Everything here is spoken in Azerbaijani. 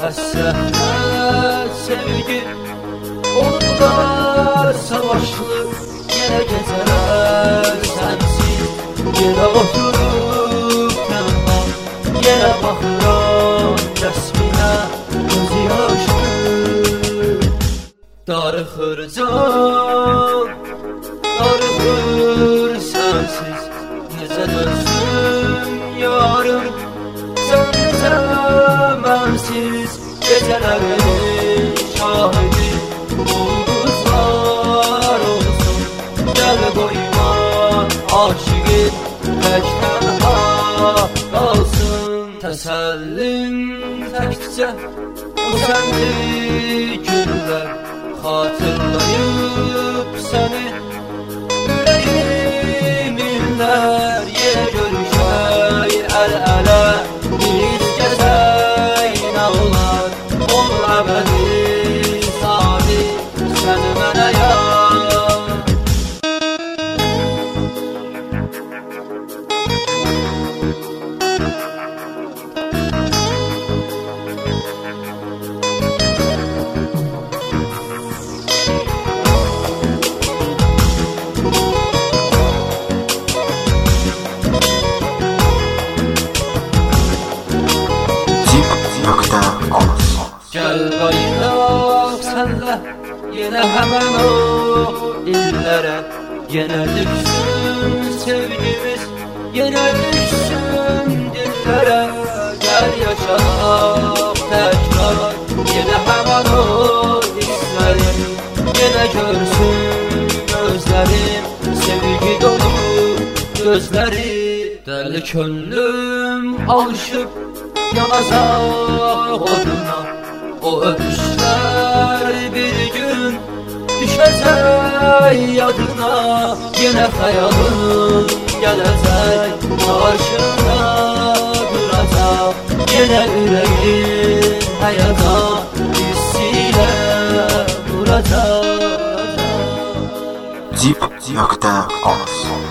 Həsrətlə sevgi oldular savaşlı. Yenə gecələr sənsiz, yenə oturub tənha, yenə baxıram rəsminə gözü yaşlı. Darıxır can, darıxır sənsiz, necə dönsün yarım, sən necə mənsiz. Gecələrin şahidi ulduzlar olsun, gəl qoyma aşıqin tək tənha qalsın. Təsəllim təkcə o sənli günlər, xatırlayıb səni ürəyim inlər. Yer görüşək əl-ələ, biz gəzək nə olar, ol əbədi sadi sən mənə yar. Gəl qaynaq sənlə yenə həmən o illərə, yenə düşsün sevgimiz, yenə düşsün dillərə. Gəl yaşaq təkrar yenə həmən o hisslərim, yenə görsün gözlərim sevgi dolu gözləri. Dəli könlüm alışıb yanacaq oduna, o öpüşlər bir gün düşəcək yadına. Yenə xəyalın gələcək qarşına duracaq, yenə ürəyin həyata hissi ilə vuracaq. Deep.az